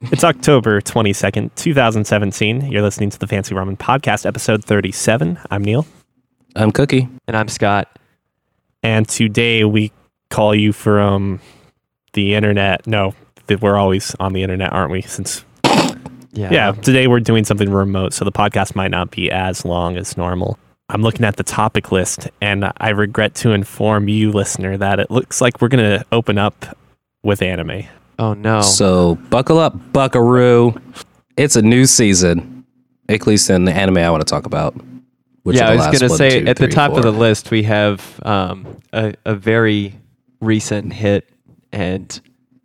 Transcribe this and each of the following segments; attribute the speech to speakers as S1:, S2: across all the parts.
S1: It's October 22nd, 2017. You're listening to the Fancy Ramen Podcast, episode 37. I'm Neil.
S2: I'm Cookie.
S3: And I'm Scott.
S1: And today we call you from the internet. No, we're always on the internet, aren't we? Yeah, today we're doing something remote, so the podcast might not be as long as normal. I'm looking at the topic list, and I regret to inform you, listener, that it looks like we're going to open up with anime.
S3: Oh, no.
S2: So buckle up, buckaroo. It's a new season, at least in the anime I want to talk about.
S3: I was going to say, at the top of the list, we have a very recent hit and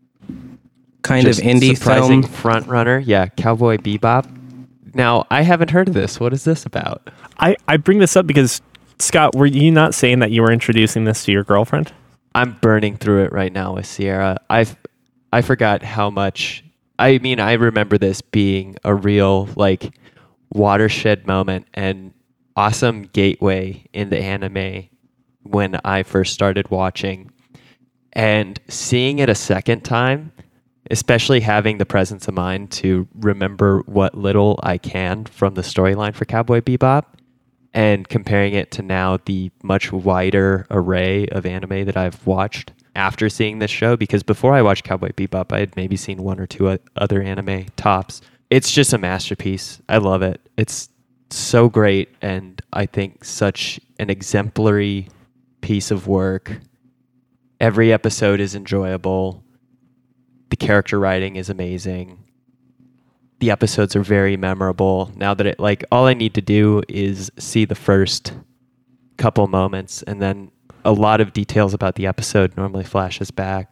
S2: kind of indie
S3: surprising
S2: film.
S3: front runner. Yeah, Cowboy Bebop. Now, I haven't heard of this. What is this about?
S1: I bring this up because, Scott, were you not saying that you were introducing this to your girlfriend?
S3: I'm burning through it right now with Sierra. I forgot how much. I mean, I remember this being a real watershed moment and awesome gateway in the anime when I first started watching, and seeing it a second time, especially having the presence of mind to remember what little I can from the storyline for Cowboy Bebop, and comparing it to now the much wider array of anime that I've watched after seeing this show, because before I watched Cowboy Bebop, I had maybe seen one or two other anime tops. It's just a masterpiece. I love it. It's so great, and I think such an exemplary piece of work. Every episode is enjoyable. The character writing is amazing. The episodes are very memorable. Now that all I need to do is see the first couple moments, and then a lot of details about the episode normally flashes back.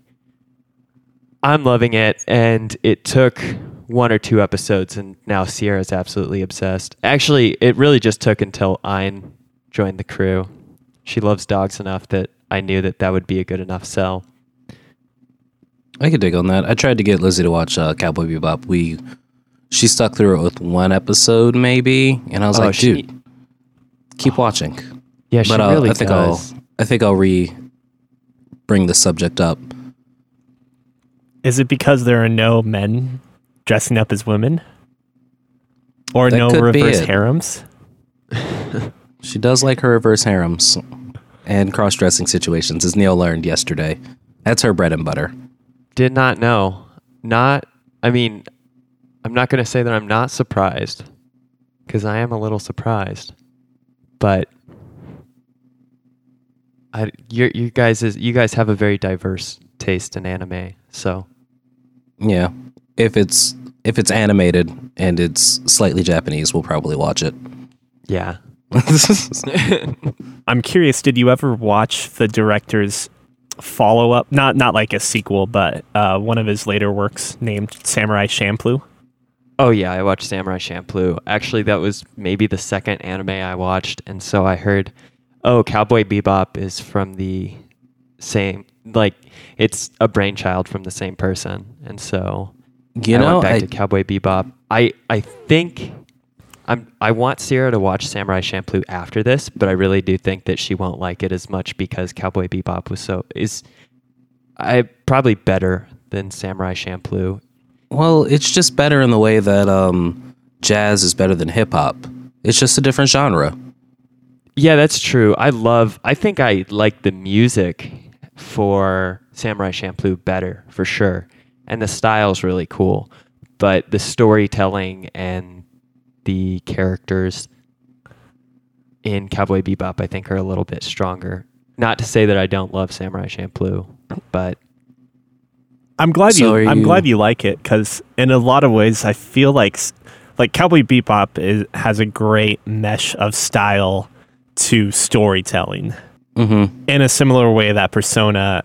S3: I'm loving it, and it took one or two episodes, and now Sierra's absolutely obsessed. Actually, it really just took until Ayn joined the crew. She loves dogs enough that I knew that would be a good enough sell.
S2: I could dig on that. I tried to get Lizzie to watch Cowboy Bebop. She stuck through it with one episode, maybe, and I was like, dude, keep watching.
S3: Yeah, she really does.
S2: I think I'll bring the subject up.
S1: Is it because there are no men dressing up as women? Or
S2: That
S1: no
S2: could be
S1: reverse
S2: it.
S1: harems?
S2: She does like her reverse harems and cross-dressing situations, as Neil learned yesterday. That's her bread and butter.
S3: Did not know. I'm not going to say that I'm not surprised, because I am a little surprised. But you guys have a very diverse taste in anime, so
S2: Yeah. If it's animated and it's slightly Japanese, we'll probably watch it.
S3: yeah.
S1: I'm curious, did you ever watch the director's follow-up? Not like a sequel, but one of his later works named Samurai Champloo?
S3: Oh yeah, I watched Samurai Champloo. Actually, that was maybe the second anime I watched, and so I heard, Cowboy Bebop is from the same, it's a brainchild from the same person, and so I went back to Cowboy Bebop. I think I want Sierra to watch Samurai Champloo after this, but I really do think that she won't like it as much because Cowboy Bebop is probably better than Samurai Champloo.
S2: Well, it's just better in the way that jazz is better than hip hop. It's just a different genre.
S3: Yeah, that's true. I think I like the music for Samurai Champloo better, for sure. And the style's really cool. But the storytelling and the characters in Cowboy Bebop, I think, are a little bit stronger. Not to say that I don't love Samurai Champloo, but
S1: I'm glad you like it, because in a lot of ways I feel like Cowboy Bebop has a great mesh of style to storytelling.
S2: Mm-hmm.
S1: In a similar way that Persona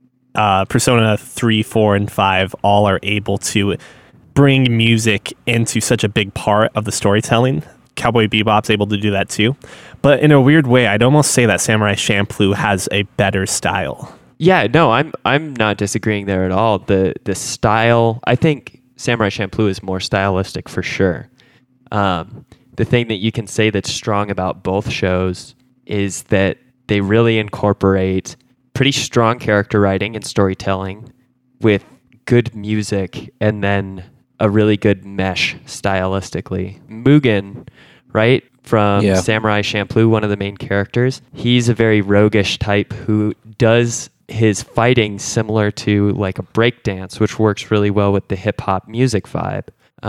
S1: 3, 4, and 5 all are able to bring music into such a big part of the storytelling. Cowboy Bebop's able to do that too. But in a weird way, I'd almost say that Samurai Champloo has a better style.
S3: Yeah, no, I'm not disagreeing there at all. The style, I think Samurai Champloo is more stylistic for sure. The thing that you can say that's strong about both shows is that they really incorporate pretty strong character writing and storytelling with good music and then a really good mesh stylistically. Mugen, right? From Samurai Champloo, one of the main characters. He's a very roguish type who does his fighting similar to like a breakdance, which works really well with the hip hop music vibe.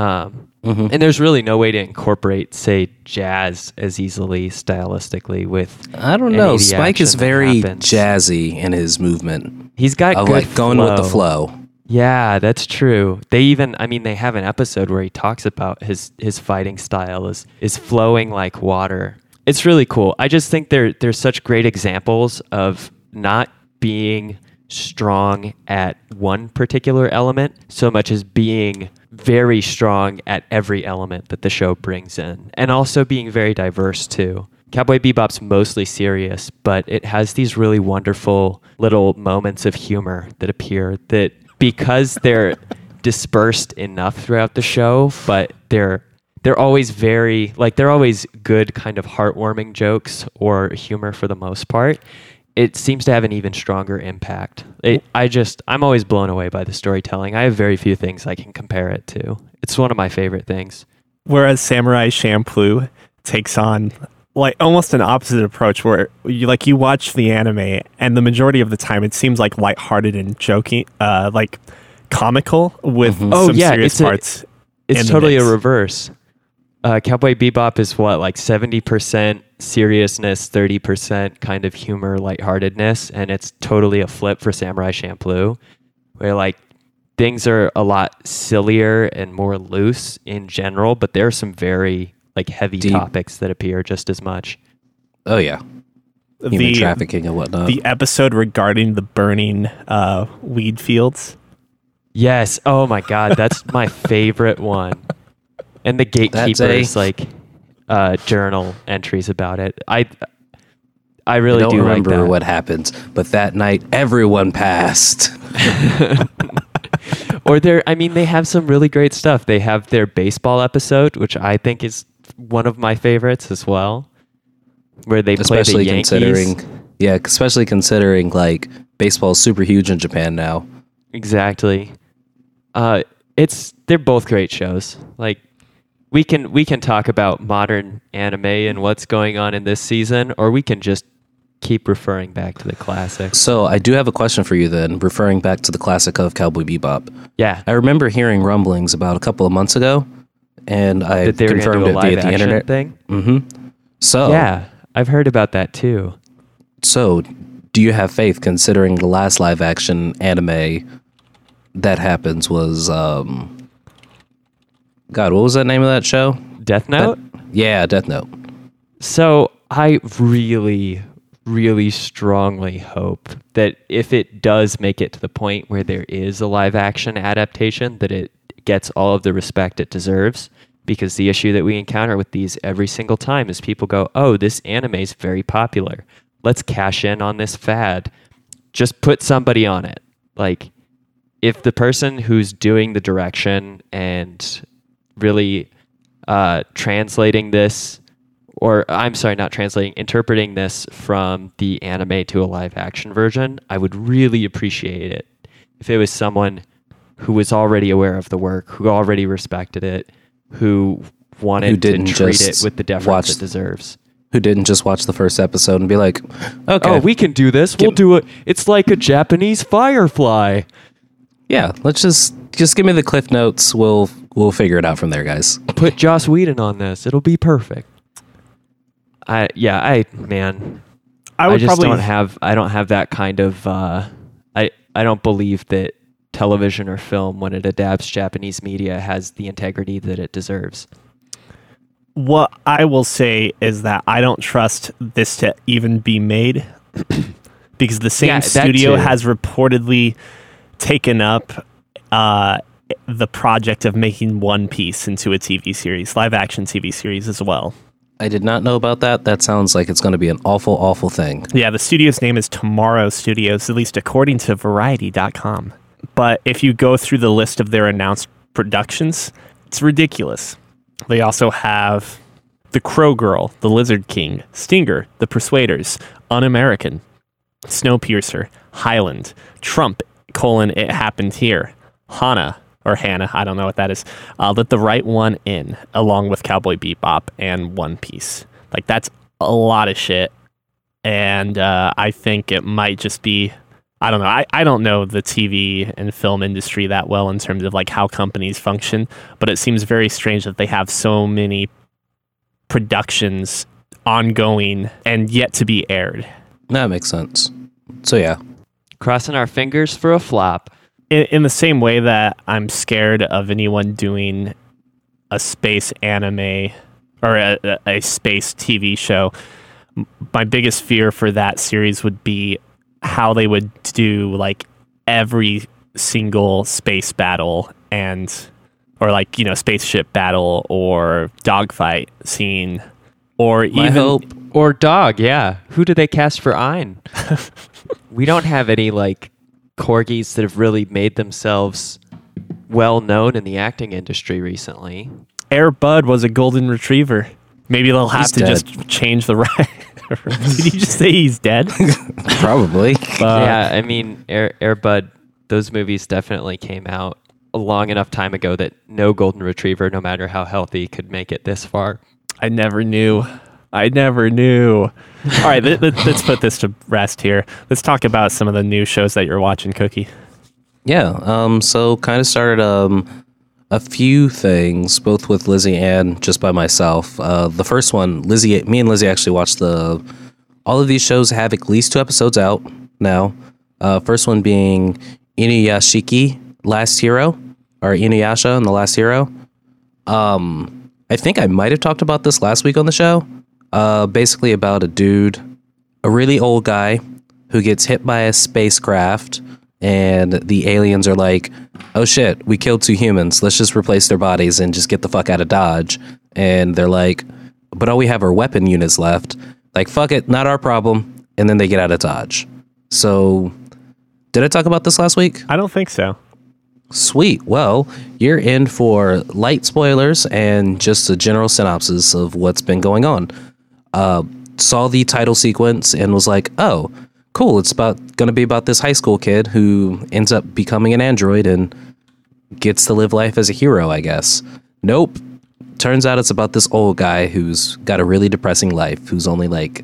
S3: And there's really no way to incorporate, say, jazz as easily stylistically with.
S2: I don't know. Spike is very jazzy in his movement.
S3: He's got good
S2: like going with the flow.
S3: Yeah, that's true. They have an episode where he talks about his fighting style is flowing like water. It's really cool. I just think they're such great examples of not being strong at one particular element so much as being very strong at every element that the show brings in, and also being very diverse too. Cowboy Bebop's mostly serious, but it has these really wonderful little moments of humor that appear that, because they're dispersed enough throughout the show, but they're always they're always good kind of heartwarming jokes or humor for the most part. It seems to have an even stronger impact. I'm always blown away by the storytelling. I have very few things I can compare it to. It's one of my favorite things.
S1: Whereas Samurai Champloo takes on like almost an opposite approach, where you watch the anime and the majority of the time it seems like lighthearted and joking, like comical with some serious parts.
S3: It's totally a reverse. Cowboy Bebop is like 70% seriousness, 30% kind of humor, lightheartedness, and it's totally a flip for Samurai Champloo, where like things are a lot sillier and more loose in general, but there are some very like heavy deep topics that appear just as much.
S2: Oh yeah, human trafficking and whatnot.
S1: The episode regarding the burning weed fields.
S3: Yes. Oh my God, that's my favorite one. And the gatekeepers journal entries about it. I really do
S2: remember
S3: like that.
S2: What happened, but that night everyone passed.
S3: Or they have some really great stuff. They have their baseball episode, which I think is one of my favorites as well, where they play the Yankees.
S2: Especially considering like baseball is super huge in Japan now.
S3: Exactly. They're both great shows. Like we can talk about modern anime and what's going on in this season, or we can just keep referring back to the classics.
S2: So I do have a question for you then, referring back to the classic of Cowboy Bebop.
S3: Yeah.
S2: I remember hearing rumblings about a couple of months ago, and I confirmed it via the internet
S3: thing.
S2: Mm-hmm. So
S3: yeah, I've heard about that too.
S2: So do you have faith, considering the last live action anime that happens was God, what was that name of that show?
S3: Death Note?
S2: Death Note.
S3: So I really, really strongly hope that if it does make it to the point where there is a live action adaptation, that it gets all of the respect it deserves. Because the issue that we encounter with these every single time is people go, oh, this anime is very popular. Let's cash in on this fad. Just put somebody on it. Like, if the person who's doing the direction and really translating this, or I'm sorry, not translating, interpreting this from the anime to a live action version, I would really appreciate it if it was someone who was already aware of the work, who already respected it, who wanted to treat it with the deference it deserves.
S2: Who didn't just watch the first episode and be like, okay.
S3: Oh, we can do this. We'll do it. It's like a Japanese Firefly.
S2: Yeah, let's just give me the cliff notes. We'll figure it out from there, guys.
S3: Put Joss Whedon on this. It'll be perfect. I don't have that kind of I don't believe that television or film, when it adapts Japanese media, has the integrity that it deserves.
S1: What I will say is that I don't trust this to even be made because the same studio has reportedly taken up the project of making One Piece into a TV series, live action TV series as well.
S2: I did not know about that. That sounds like it's going to be an awful, awful thing.
S1: Yeah, the studio's name is Tomorrow Studios, at least according to Variety.com. But if you go through the list of their announced productions, it's ridiculous. They also have The Crow Girl, The Lizard King, Stinger, The Persuaders, Un-American, Snowpiercer, Highland, Trump, It Happened Here, Hana, or Hannah, I don't know what that is, let the right one in, along with Cowboy Bebop and One Piece. Like, that's a lot of shit. And I think it might just be, I don't know. I don't know the TV and film industry that well in terms of like how companies function, but it seems very strange that they have so many productions ongoing and yet to be aired.
S2: That makes sense. So yeah.
S3: Crossing our fingers for a flop.
S1: In the same way that I'm scared of anyone doing a space anime or a space TV show, my biggest fear for that series would be how they would do like every single space battle or like, you know, spaceship battle or dogfight scene or
S3: or dog. Yeah. Who do they cast for Ein? We don't have any like corgis that have really made themselves well known in the acting industry recently. Air
S1: Bud was a golden retriever. Maybe they'll have to just change the right. Did you just say he's dead?
S2: Probably.
S3: Yeah, I mean, Air Bud, those movies definitely came out a long enough time ago that no golden retriever, no matter how healthy, could make it this far.
S1: I never knew. All right, let's put this to rest here. Let's talk about some of the new shows that you're watching, Cookie.
S2: Yeah, so kind of started a few things, both with Lizzie and just by myself. The first one, me and Lizzie actually watched all of these shows have at least 2 episodes out now. First one being Inuyashiki, Last Hero, or Inuyasha and the Last Hero. I think I might have talked about this last week on the show. Basically about a really old guy who gets hit by a spacecraft, and the aliens are like, oh shit, we killed 2 humans. Let's just replace their bodies and just get the fuck out of Dodge. And they're like, but all we have are weapon units left. Like, fuck it, not our problem. And then they get out of Dodge. So, did I talk about this last week?
S1: I don't think so.
S2: Sweet. Well, you're in for light spoilers and just a general synopsis of what's been going on. Saw the title sequence and was like, oh, cool, it's going to be about this high school kid who ends up becoming an android and gets to live life as a hero, I guess. Nope. Turns out it's about this old guy who's got a really depressing life, who's only like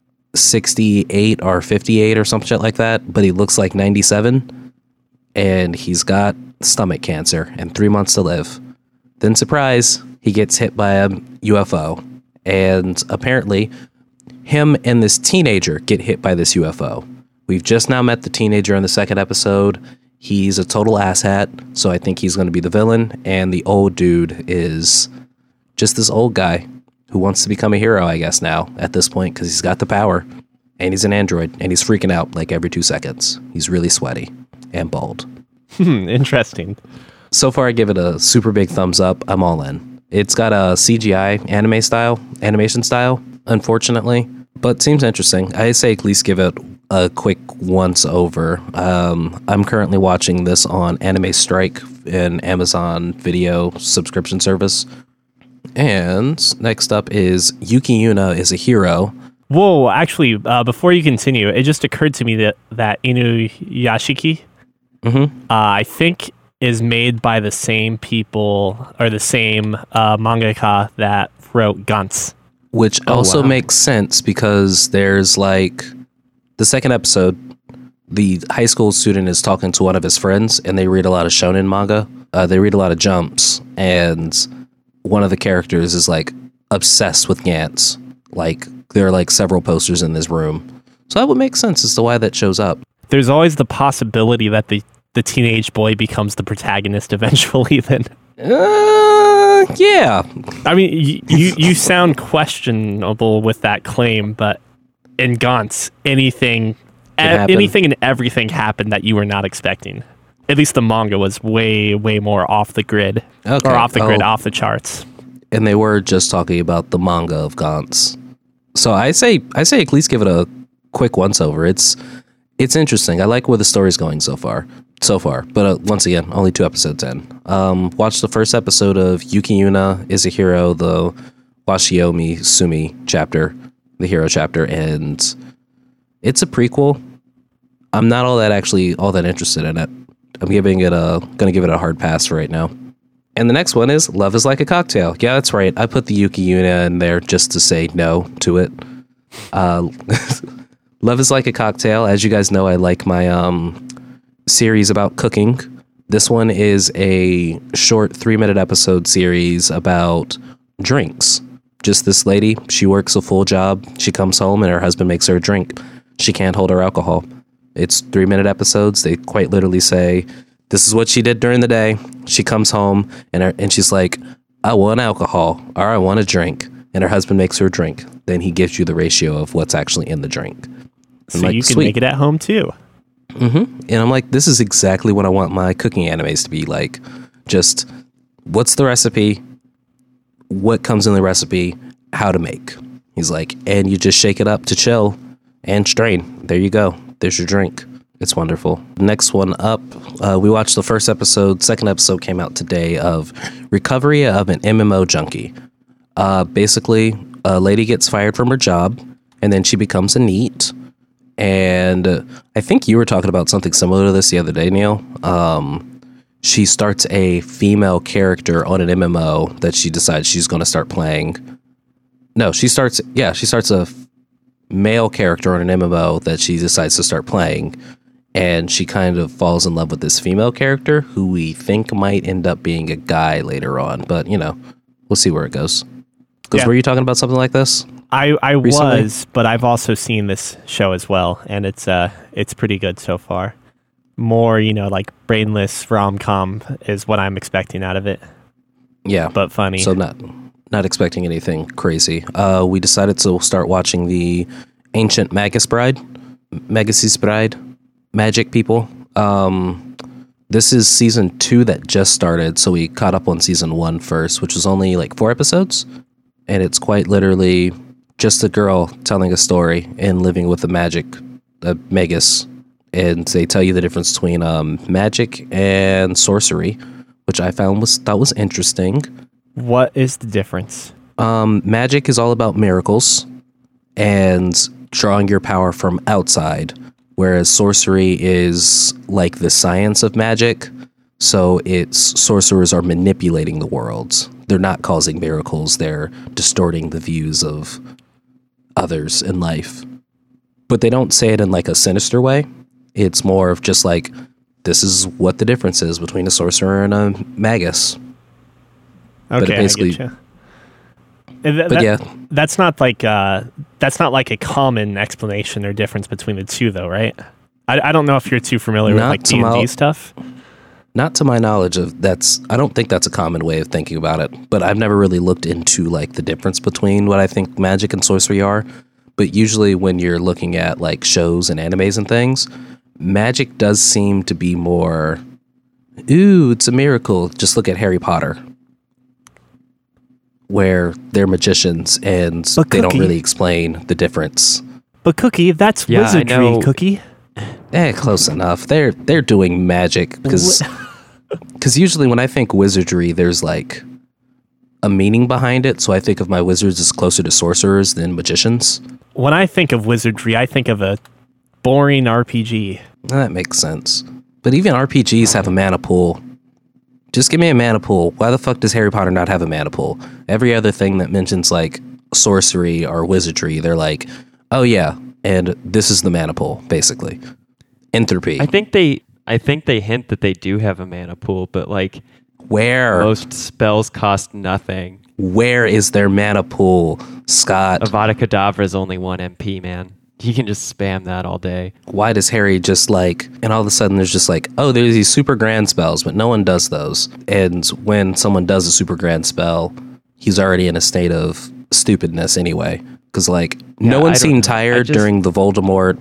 S2: 68 or 58 or some shit like that, but he looks like 97, and he's got stomach cancer and 3 months to live. Then, surprise, he gets hit by a UFO, and apparently him and this teenager get hit by this UFO. We've just now met the teenager in the second episode. He's a total asshat, so I think he's going to be the villain, and the old dude is just this old guy who wants to become a hero, I guess, now, at this point, because he's got the power, and he's an android, and he's freaking out like every 2 seconds. He's really sweaty and bald.
S1: Interesting.
S2: So far, I give it a super big thumbs up. I'm all in. It's got a CGI animation style, unfortunately, but seems interesting. I say at least give it a quick once over. I'm currently watching this on Anime Strike, an Amazon video subscription service. And next up is Yuki Yuna is a Hero.
S1: Whoa, actually, before you continue, it just occurred to me that Inuyashiki, I think, is made by the same people or the same mangaka that wrote Gantz.
S2: Which also makes sense because there's like the second episode, the high school student is talking to one of his friends and they read a lot of shonen manga. They read a lot of Jumps, and one of the characters is like obsessed with Gantz. Like there are like several posters in this room. So that would make sense as to why that shows up.
S1: There's always the possibility that the teenage boy becomes the protagonist eventually then.
S2: Yeah.
S1: I mean, you sound questionable with that claim, but in Gantz, anything and everything happened that you were not expecting. At least the manga was way, way more off the grid. Okay. Or off the grid, off the charts.
S2: And they were just talking about the manga of Gantz. So I say at least give it a quick once over. It's interesting. I like where the story's going so far. But once again, only 2 episodes in. Watched the first episode of Yuki Yuna is a Hero, the Washiomi Sumi chapter, the hero chapter, and it's a prequel. I'm not all that interested in it. I'm gonna give it a hard pass for right now. And the next one is Love is Like a Cocktail. Yeah, that's right. I put the Yuki Yuna in there just to say no to it. Love is Like a Cocktail. As you guys know, I like my series about cooking. This one is a short 3-minute episode series about drinks. Just this lady, she works a full job. She comes home and her husband makes her a drink. She can't hold her alcohol. It's 3-minute episodes. They quite literally say, this is what she did during the day. She comes home and she's like, I want alcohol or I want a drink. And her husband makes her a drink. Then he gives you the ratio of what's actually in the drink.
S1: So you can make it at home too.
S2: Mm-hmm. And I'm like, this is exactly what I want my cooking animes to be like. Just what's the recipe? What comes in the recipe? How to make. He's like, and you just shake it up to chill and strain. There you go. There's your drink. It's wonderful. Next one up, we watched the first episode. Second episode came out today of Recovery of an MMO Junkie. Basically, a lady gets fired from her job, and then she becomes a NEET. And I think you were talking about something similar to this the other day, Neil. She starts a female character on an MMO that she decides she's going to start playing. No, she starts a male character on an MMO that she decides to start playing. And she kind of falls in love with this female character who we think might end up being a guy later on. But, we'll see where it goes. Because were you talking about something like this?
S1: I was, but I've also seen this show as well. And it's pretty good so far. More, like brainless rom-com is what I'm expecting out of it. Yeah. But funny.
S2: So not expecting anything crazy. We decided to start watching the Ancient Magus Bride, Magic People. This is season 2 that just started, so we caught up on season 1 first, which was only like 4 episodes. And it's quite literally just a girl telling a story and living with a magus. And they tell you the difference between magic and sorcery, which I thought was interesting.
S1: What is the difference?
S2: Magic is all about miracles and drawing your power from outside, whereas sorcery is like the science of magic. So sorcerers are manipulating the world. They're not causing miracles. They're distorting the views of others in life. But they don't say it in like a sinister way. It's more of just like, this is what the difference is between a sorcerer and a magus.
S1: Okay, but basically, I get you. That's not like a common explanation or difference between the two, though, right? I don't know if you're too familiar with like D&D stuff.
S2: Not to my knowledge I don't think that's a common way of thinking about it, but I've never really looked into like the difference between what I think magic and sorcery are. But usually when you're looking at like shows and animes and things, magic does seem to be more, ooh, it's a miracle. Just look at Harry Potter, where they're magicians and they don't really explain the difference.
S1: But Cookie, that's wizardry, Cookie.
S2: Close enough. They're doing magic because usually when I think wizardry, there's like a meaning behind it. So I think of my wizards as closer to sorcerers than magicians.
S1: When I think of wizardry, I think of a boring RPG.
S2: That makes sense. But even RPGs have a mana pool. Just give me a mana pool. Why the fuck does Harry Potter not have a mana pool? Every other thing that mentions like sorcery or wizardry, they're like, oh yeah, and this is the mana pool, basically. Entropy.
S3: I think they hint that they do have a mana pool, but like
S2: where
S3: most spells cost nothing.
S2: Where is their mana pool, Scott?
S3: Avada Kedavra is only 1 MP, man. You can just spam that all day.
S2: Why does Harry just like, and all of a sudden there's just like, oh, there's these super grand spells, but no one does those. And when someone does a super grand spell, he's already in a state of stupidness anyway. Because like, no one seemed tired during the Voldemort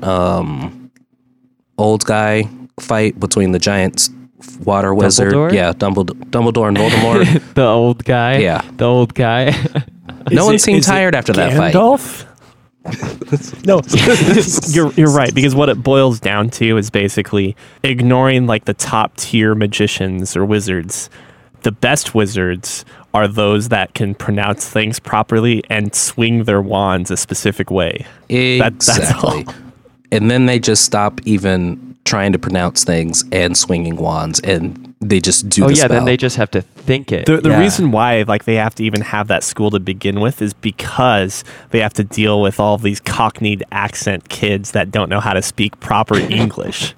S2: old guy fight between the giant water wizard.
S3: Dumbledore?
S2: Yeah, Dumbledore and Voldemort.
S3: The old guy?
S2: Yeah.
S3: The old guy.
S2: No one seemed tired after that fight.
S1: Gandalf? No, you're right, because what it boils down to is basically ignoring like the top tier magicians or wizards. The best wizards are those that can pronounce things properly and swing their wands a specific way.
S2: Exactly.
S1: That's all.
S2: And then they just stop even trying to pronounce things and swinging wands, and they just do the spell.
S3: Then they just have to think it.
S1: The reason why like they have to even have that school to begin with is because they have to deal with all of these cockneyed accent kids that don't know how to speak proper English.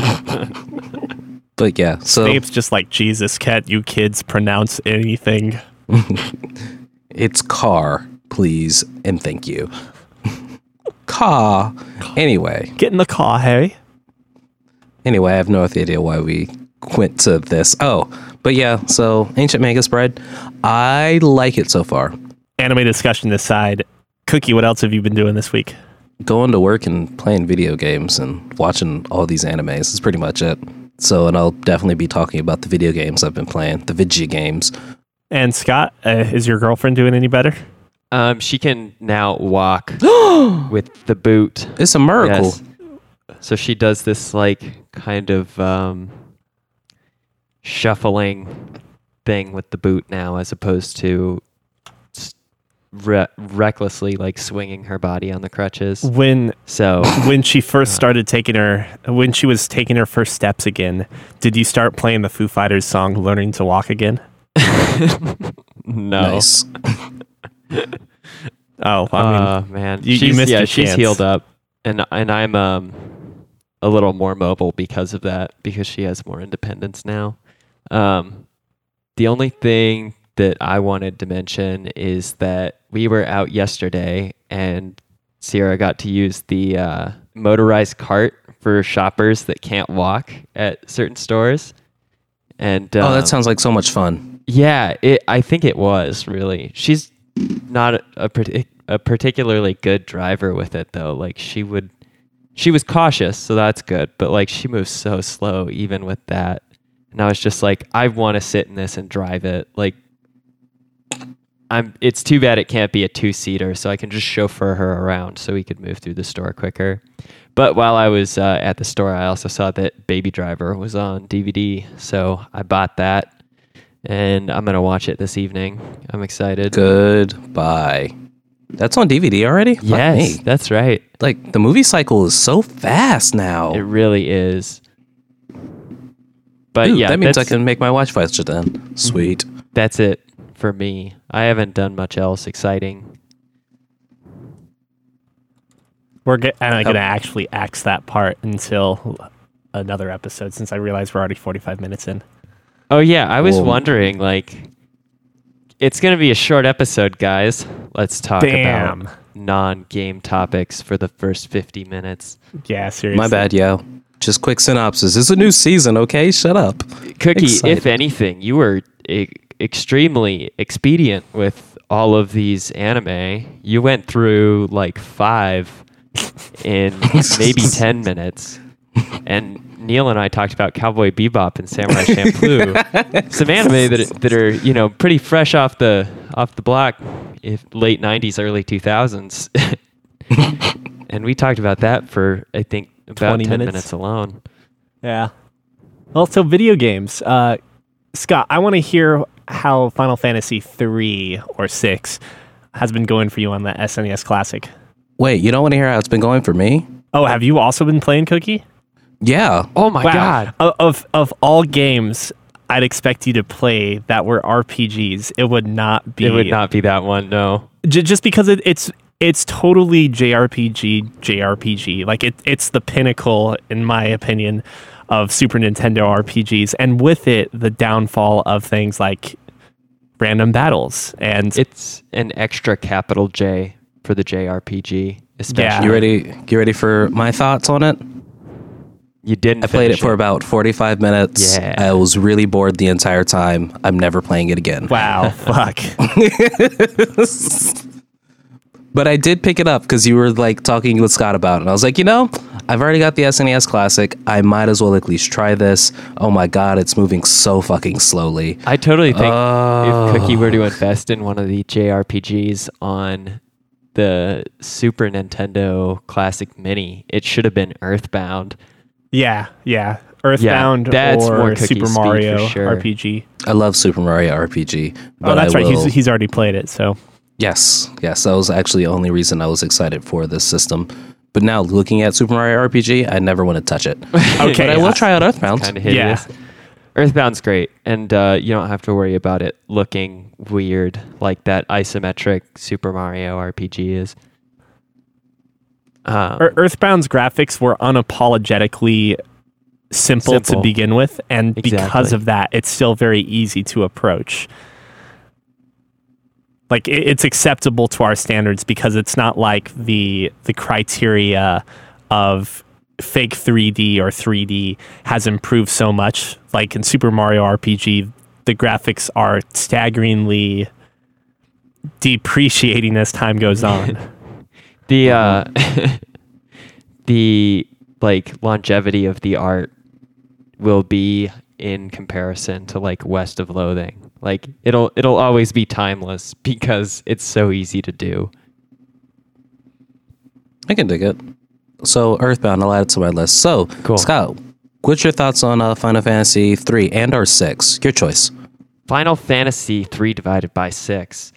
S2: But yeah, so
S1: Snape's just like, Jesus, can't you kids pronounce anything?
S2: it's car, please, and thank you. Car. Anyway.
S1: Get in the car, Harry.
S2: Anyway, I have no idea why we went to this. Oh, but yeah, so Ancient Magus Bride, I like it so far.
S1: Anime discussion aside, Cookie, what else have you been doing this week?
S2: Going to work and playing video games and watching all these animes is pretty much it. So, and I'll definitely be talking about the video games I've been playing, the video games.
S1: And Scott, is your girlfriend doing any better?
S3: She can now walk with the boot.
S2: It's a miracle.
S3: Yes. So she does this like kind of shuffling thing with the boot now, as opposed to recklessly like swinging her body on the crutches.
S1: When she first started when she was taking her first steps again, did you start playing the Foo Fighters song "Learning to Walk Again"?
S3: No.
S2: Nice.
S1: Oh, I mean,
S3: man,
S1: you missed your chance.
S3: She's healed up, and I'm a little more mobile because of that, because she has more independence now. The only thing that I wanted to mention is that we were out yesterday and Sierra got to use the motorized cart for shoppers that can't walk at certain stores. And
S2: that sounds like so much fun.
S3: Yeah, I think it was really. She's not a particularly good driver with it though. Like she was cautious, so that's good. But like she moves so slow even with that. And I was just like, I want to sit in this and drive it. Like it's too bad it can't be a 2-seater, so I can just chauffeur her around so we could move through the store quicker. But while I was at the store, I also saw that Baby Driver was on DVD, so I bought that, and I'm going to watch it this evening. I'm excited.
S2: Goodbye. That's on DVD already?
S3: Yes, that's right.
S2: Like, the movie cycle is so fast now.
S3: It really is. But
S2: Ooh,
S3: yeah,
S2: that means I can make my watch faster then. Sweet.
S3: That's it for me. I haven't done much else exciting.
S1: We're going to actually axe that part until another episode, since I realize we're already 45 minutes in.
S3: Oh yeah, I was wondering, like, it's going to be a short episode, guys. Let's talk about non-game topics for the first 50 minutes.
S1: Yeah, seriously.
S2: My bad, yo. Just quick synopsis. It's a new season, okay? Shut up.
S3: Cookie,
S2: Excited.
S3: if anything, you were extremely expedient with all of these anime. You went through like 5 in maybe 10 minutes. And Neil and I talked about Cowboy Bebop and Samurai Champloo, some anime that are, you know, pretty fresh off the block, late 90s, early 2000s. And we talked about that for, I think, about 10 minutes alone.
S1: Yeah. Well, so video games. Scott, I want to hear how Final Fantasy 3 or 6 has been going for you on the SNES Classic.
S2: Wait, you don't want to hear how it's been going for me?
S1: Oh, have you also been playing, Cookie?
S2: Yeah.
S3: Oh my God.
S1: Of all games I'd expect you to play that were RPGs, it would not be
S3: that one, no.
S1: Just because it's totally JRPG. Like it's the pinnacle, in my opinion, of Super Nintendo RPGs, and with it, the downfall of things like random battles. And
S3: it's an extra capital J for the JRPG, especially.
S2: Yeah. You ready for my thoughts on it?
S3: You didn't.
S2: I played it for about 45 minutes.
S3: Yeah.
S2: I was really bored the entire time. I'm never playing it again.
S1: Wow, fuck.
S2: But I did pick it up because you were like talking with Scott about it. And I was like, you know, I've already got the SNES Classic. I might as well at least try this. Oh my God, it's moving so fucking slowly.
S3: I totally think if Cookie were to invest in one of the JRPGs on the Super Nintendo Classic Mini, it should have been Earthbound.
S1: Yeah. Earthbound,
S3: that's
S1: or
S3: more
S1: Super
S3: Cookie's
S1: Mario
S3: speed for sure.
S1: RPG.
S2: I love Super Mario RPG.
S1: Oh, that's right. He's already played it, so.
S2: Yes. That was actually the only reason I was excited for this system. But now looking at Super Mario RPG, I never want to touch it.
S1: Okay,
S2: But I will try out Earthbound.
S3: Kind of hideous.
S1: Yeah.
S3: Earthbound's great, and you don't have to worry about it looking weird like that isometric Super Mario RPG is.
S1: Earthbound's graphics were unapologetically simple to begin with, and because
S3: Exactly.
S1: of that, it's still very easy to approach. Like it's acceptable to our standards because it's not like the criteria of fake 3D or 3D has improved so much. Like in Super Mario RPG, the graphics are staggeringly depreciating as time goes on.
S3: The the like longevity of the art will be in comparison to like West of Loathing. Like it'll always be timeless because it's so easy to do.
S2: I can dig it. So Earthbound, I'll add it to my list. So,
S3: Cool.
S2: Scott, what's your thoughts on Final Fantasy 3 and or 6? Your choice.
S3: Final Fantasy 3 divided by 6.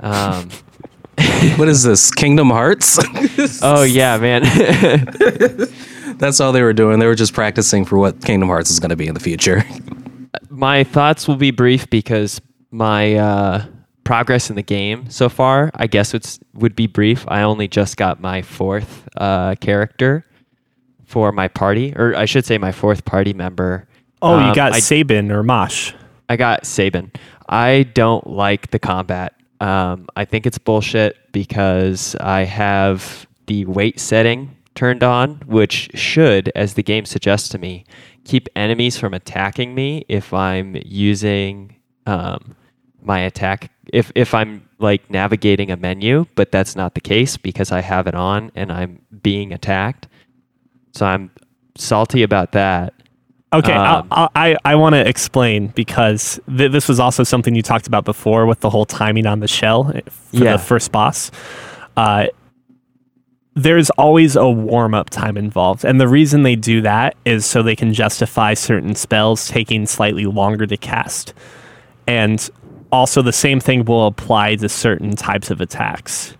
S2: What is this? Kingdom Hearts?
S3: Oh yeah, man.
S2: That's all they were doing. They were just practicing for what Kingdom Hearts is going to be in the future.
S3: My thoughts will be brief because my progress in the game so far, I guess would be brief. I only just got my 4th character for my party, or I should say my 4th party member.
S1: Oh, you got Sabin or Mosh.
S3: I got Sabin. I don't like the combat. I think it's bullshit because I have the weight setting turned on, which should, as the game suggests to me, keep enemies from attacking me if I'm using my attack. If I'm like navigating a menu, but that's not the case because I have it on and I'm being attacked. So I'm salty about that.
S1: Okay, I want to explain because this was also something you talked about before with the whole timing on the shell for the first boss. There's always a warm-up time involved, and the reason they do that is so they can justify certain spells taking slightly longer to cast. And also the same thing will apply to certain types of attacks.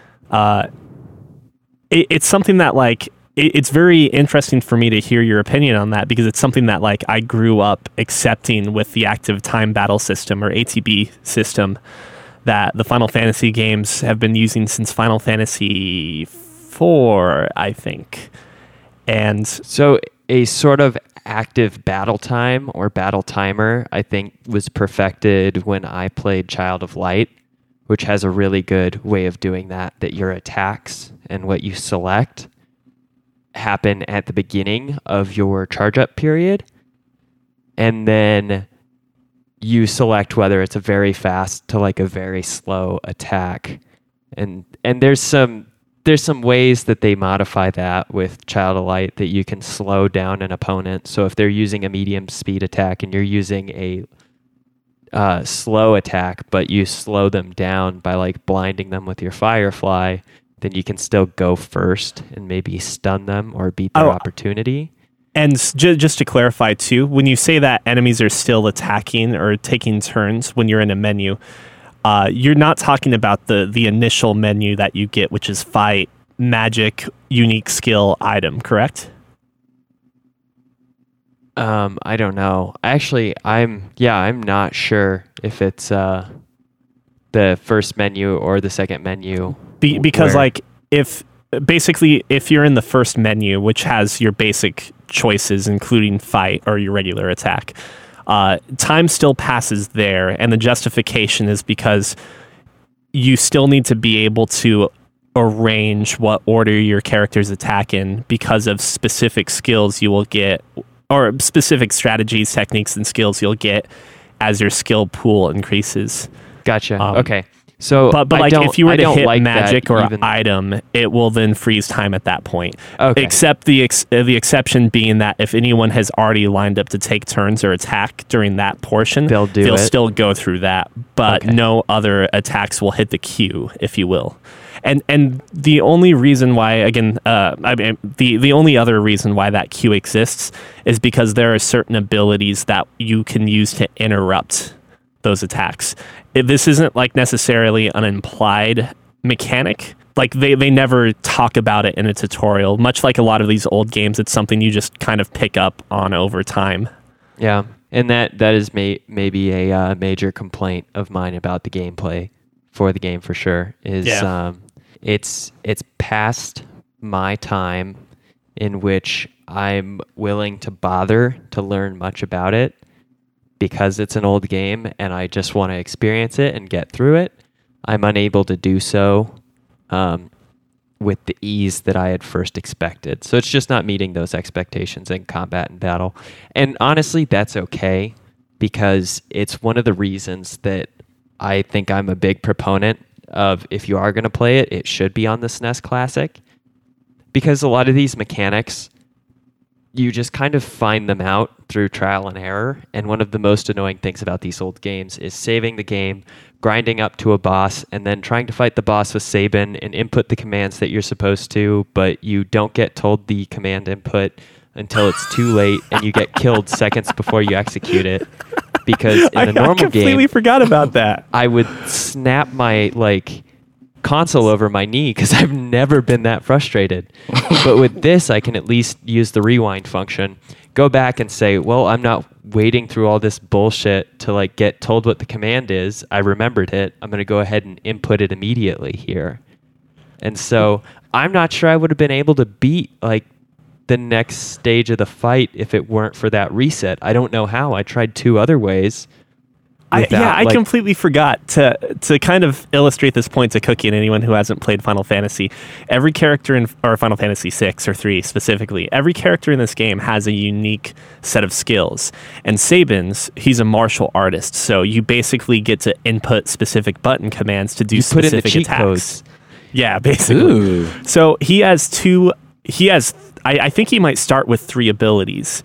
S1: It's something that like it's very interesting for me to hear your opinion on that because it's something that like I grew up accepting with the active time battle system or ATB system that the Final Fantasy games have been using since Final Fantasy 4, I think. And
S3: so a sort of active battle time or battle timer, I think, was perfected when I played Child of Light, which has a really good way of doing that your attacks and what you select happen at the beginning of your charge up period. And then you select whether it's a very fast to like a very slow attack. And there's some ways that they modify that with Child of Light that you can slow down an opponent. So if they're using a medium speed attack and you're using a slow attack, but you slow them down by like blinding them with your Firefly, then you can still go first and maybe stun them or beat their opportunity.
S1: And just to clarify too, when you say that enemies are still attacking or taking turns when you're in a menu, you're not talking about the initial menu that you get, which is fight, magic, unique skill, item, correct?
S3: I don't know. Actually, I'm not sure if it's the first menu or the second menu.
S1: Because like if you're in the first menu, which has your basic choices, including fight or your regular attack, time still passes there, and the justification is because you still need to be able to arrange what order your characters attack in because of specific skills you will get, or specific strategies, techniques, and skills you'll get as your skill pool increases.
S3: Gotcha. Okay. So,
S1: but like if you were to hit
S3: like
S1: magic or
S3: even
S1: item, it will then freeze time at that point.
S3: Okay.
S1: Except the exception being that if anyone has already lined up to take turns or attack during that portion, they'll still go through that. But no other attacks will hit the queue, if you will. And the only reason why, again, the only other reason why that queue exists is because there are certain abilities that you can use to interrupt those attacks. This isn't like necessarily an implied mechanic, like they never talk about it in a tutorial. Much like a lot of these old games, it's something you just kind of pick up on over time.
S3: Yeah, and that is maybe a major complaint of mine about the gameplay for the game for sure. Is it's past my time in which I'm willing to bother to learn much about it because it's an old game and I just want to experience it and get through it. I'm unable to do so with the ease that I had first expected. So it's just not meeting those expectations in combat and battle. And honestly, that's okay, because it's one of the reasons that I think I'm a big proponent of, if you are going to play it, it should be on the SNES Classic. Because a lot of these mechanics, you just kind of find them out through trial and error. And one of the most annoying things about these old games is saving the game, grinding up to a boss, and then trying to fight the boss with Sabin and input the commands that you're supposed to, but you don't get told the command input until it's too late, and you get killed seconds before you execute it. Because in a normal game, I
S1: completely forgot about that.
S3: I would snap my console over my knee because I've never been that frustrated. But with this, I can at least use the rewind function, go back and say, well, I'm not wading through all this bullshit to get told what the command is. I remembered it. I'm going to go ahead and input it immediately here. And so I'm not sure I would have been able to beat the next stage of the fight if it weren't for that reset. I don't know how. I tried 2 other ways.
S1: I completely forgot to kind of illustrate this point to Cookie and anyone who hasn't played Final Fantasy. Every character or Final Fantasy 6 or 3 specifically, every character in this game has a unique set of skills. And Sabin's, he's a martial artist, so you basically get to input specific button commands to do specific attacks. Codes. Yeah, basically.
S2: Ooh.
S1: So he has I think he might start with 3 abilities.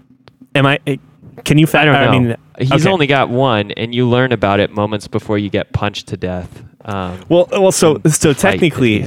S1: Can you?
S3: I don't know. I mean, he's only got 1, and you learn about it moments before you get punched to death.
S1: So technically,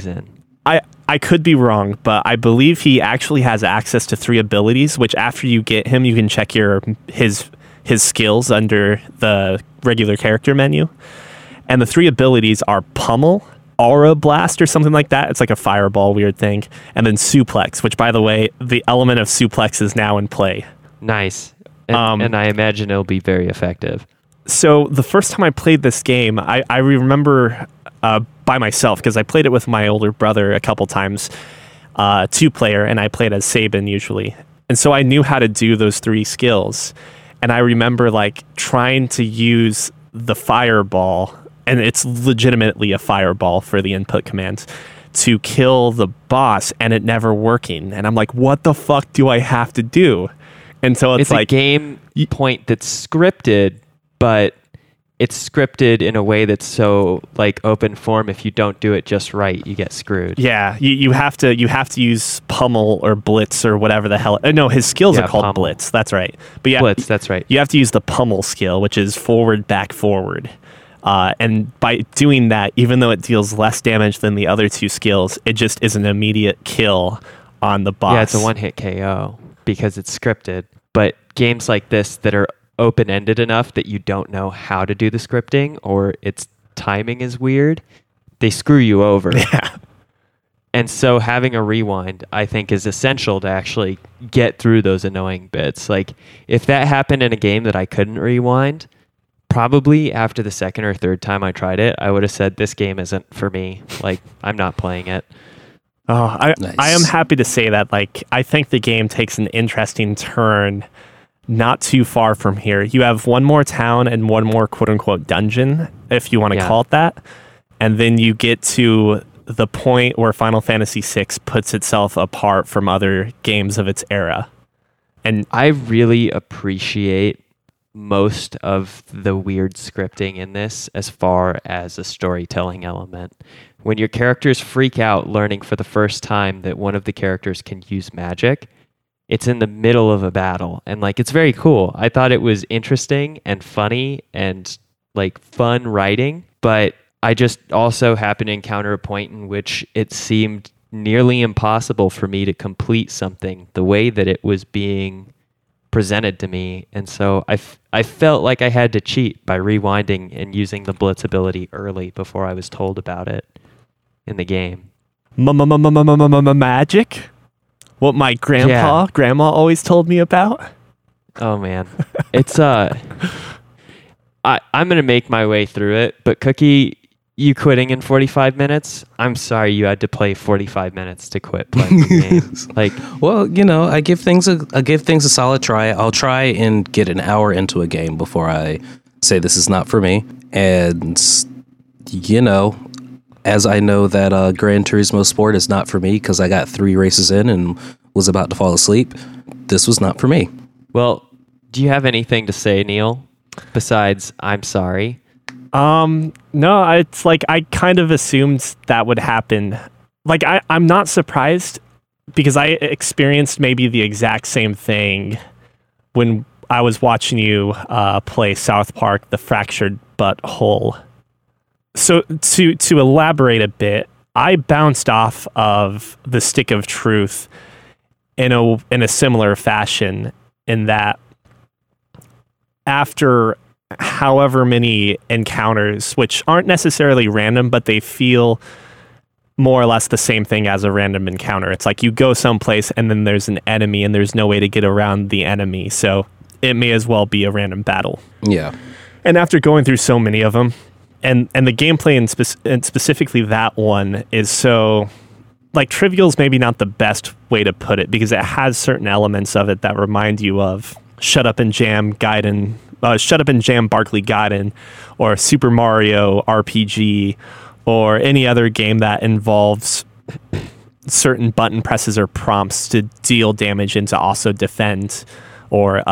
S1: I could be wrong, but I believe he actually has access to 3 abilities. Which after you get him, you can check his skills under the regular character menu, and the 3 abilities are Pummel, Aura Blast, or something like that. It's like a fireball weird thing, and then Suplex. Which, by the way, the element of Suplex is now in play.
S3: Nice. And I imagine it'll be very effective.
S1: So the first time I played this game, I remember by myself, because I played it with my older brother a couple times, 2-player, and I played as Sabin usually. And so I knew how to do those 3 skills. And I remember trying to use the fireball, and it's legitimately a fireball for the input commands, to kill the boss, and it never working. And I'm like, what the fuck do I have to do? And so it's
S3: a game point that's scripted, but it's scripted in a way that's so open form. If you don't do it just right, you get screwed.
S1: Yeah, you have to use Pummel or Blitz or whatever the hell. No, his skills are called Pummel. Blitz. That's right. But yeah,
S3: Blitz. That's right.
S1: You have to use the Pummel skill, which is forward, back, forward. And by doing that, even though it deals less damage than the other 2 skills, it just is an immediate kill on the boss.
S3: Yeah, it's a one-hit KO because it's scripted. But games like this that are open-ended enough that you don't know how to do the scripting or its timing is weird, they screw you over.
S1: Yeah.
S3: And so having a rewind, I think, is essential to actually get through those annoying bits. If that happened in a game that I couldn't rewind, probably after the second or third time I tried it, I would have said, this game isn't for me. I'm not playing it.
S1: Oh, nice. I am happy to say that, I think the game takes an interesting turn not too far from here. You have one more town and one more quote-unquote dungeon, if you want to call it that. And then you get to the point where Final Fantasy VI puts itself apart from other games of its era. And
S3: I really appreciate most of the weird scripting in this as far as a storytelling element. When your characters freak out learning for the first time that one of the characters can use magic, it's in the middle of a battle. And it's very cool. I thought it was interesting and funny and fun writing, but I just also happened to encounter a point in which it seemed nearly impossible for me to complete something the way that it was being presented to me. And so I felt like I had to cheat by rewinding and using the Blitz ability early before I was told about it in the game.
S1: magic. What my grandma always told me about.
S3: Oh man, it's I'm gonna make my way through it. But Cookie, you quitting in 45 minutes? I'm sorry, you had to play 45 minutes to quit playing the game. Like,
S2: well, I give things a solid try. I'll try and get an hour into a game before I say this is not for me. And as I know that Gran Turismo Sport is not for me because I got 3 races in and was about to fall asleep, this was not for me.
S3: Well, do you have anything to say, Neil, besides I'm sorry?
S1: No, it's like I kind of assumed that would happen. Like I'm not surprised because I experienced maybe the exact same thing when I was watching you play South Park: The Fractured But Whole. So to elaborate a bit, I bounced off of the Stick of Truth in a similar fashion, in that after however many encounters, which aren't necessarily random, but they feel more or less the same thing as a random encounter. It's like you go someplace and then there's an enemy and there's no way to get around the enemy, so it may as well be a random battle.
S2: Yeah.
S1: And after going through so many of them, and the gameplay and specifically that one is so, like, trivial is maybe not the best way to put it, because it has certain elements of it that remind you of Shut Up and Jam Barkley Gaiden, or Super Mario RPG, or any other game that involves certain button presses or prompts to deal damage and to also defend or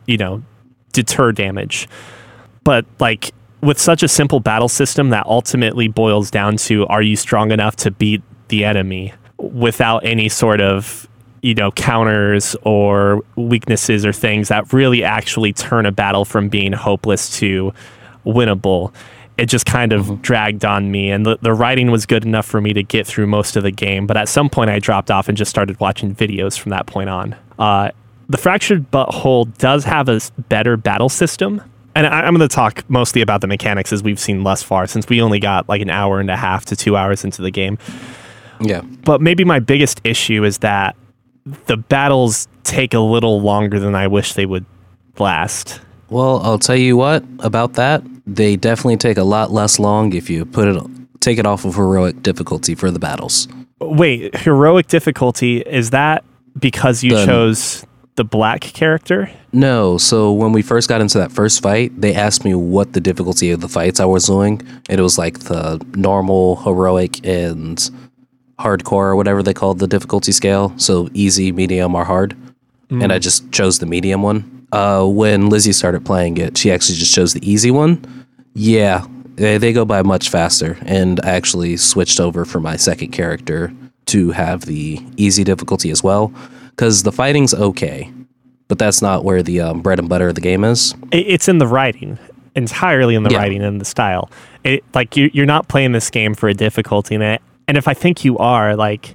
S1: deter damage. But like, with such a simple battle system that ultimately boils down to, are you strong enough to beat the enemy without any sort of counters or weaknesses or things that really actually turn a battle from being hopeless to winnable. It just kind of dragged on me, and the writing was good enough for me to get through most of the game, but at some point I dropped off and just started watching videos from that point on. The Fractured But Whole does have a better battle system, and I'm going to talk mostly about the mechanics as we've seen thus far, since we only got like an hour and a half to 2 hours into the game.
S2: Yeah.
S1: But maybe my biggest issue is that the battles take a little longer than I wish they would last.
S2: Well, I'll tell you what about that. They definitely take a lot less long if you take it off of heroic difficulty for the battles.
S1: Wait, heroic difficulty, is that because you chose the black character?
S2: No, so when we first got into that first fight, they asked me what the difficulty of the fights I was doing, and it was like the normal, heroic, and hardcore, or whatever they called the difficulty scale. So easy, medium, or hard. And I just chose the medium one. When Lizzie started playing it, she actually just chose the easy one. Yeah, they go by much faster, and I actually switched over for my second character to have the easy difficulty as well, because the fighting's okay, but that's not where the bread and butter of the game is.
S1: It's in the writing, entirely in the writing and the style. Like, you're not playing this game for a difficulty in it, and if I think you are, like,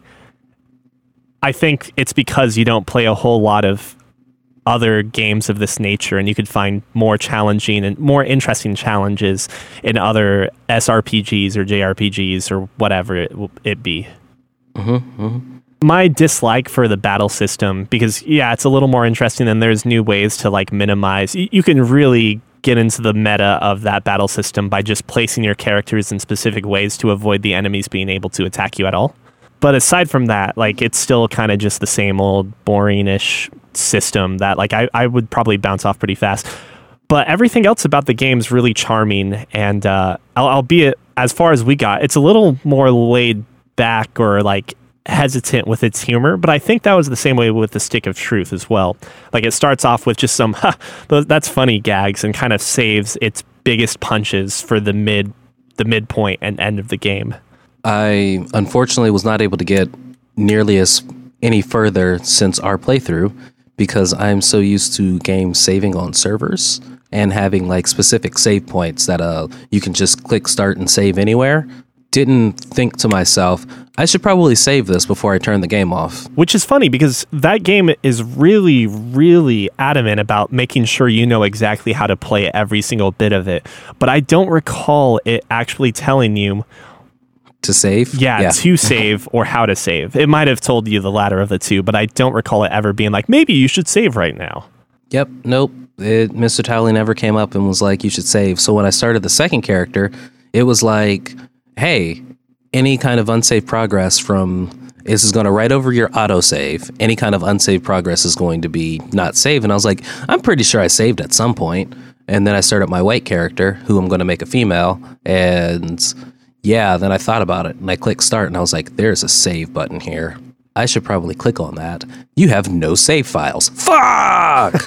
S1: I think it's because you don't play a whole lot of other games of this nature, and you could find more challenging and more interesting challenges in other SRPGs or JRPGs or whatever it be. My dislike for the battle system, because it's a little more interesting, and there's new ways to like minimize. You can really get into the meta of that battle system by just placing your characters in specific ways to avoid the enemies being able to attack you at all. But aside from that, like, it's still kind of just the same old boring-ish system that, like, I would probably bounce off pretty fast. But everything else about the game's really charming, and albeit as far as we got, it's a little more laid back or like hesitant with its humor. But I think that was the same way with the Stick of Truth as well. Like, it starts off with just some that's funny gags and kind of saves its biggest punches for the midpoint and end of the game.
S2: I unfortunately was not able to get nearly any further since our playthrough, because I'm so used to games saving on servers and having like specific save points that you can just click start and save anywhere. Didn't think to myself, I should probably save this before I turn the game off.
S1: Which is funny, because that game is really, really adamant about making sure you know exactly how to play every single bit of it. But I don't recall it actually telling you
S2: to save?
S1: Yeah, to save or how to save. It might have told you the latter of the two, but I don't recall it ever being like, maybe you should save right now.
S2: Yep, nope. Mr. Towley never came up and was like, you should save. So when I started the second character, it was like, hey, any kind of unsaved progress this is going to write over your autosave. Any kind of unsaved progress is going to be not saved. And I was like, I'm pretty sure I saved at some point. And then I started my white character, who I'm going to make a female. And yeah, then I thought about it and I clicked start and I was like, there's a save button here. I should probably click on that. You have no save files. Fuck!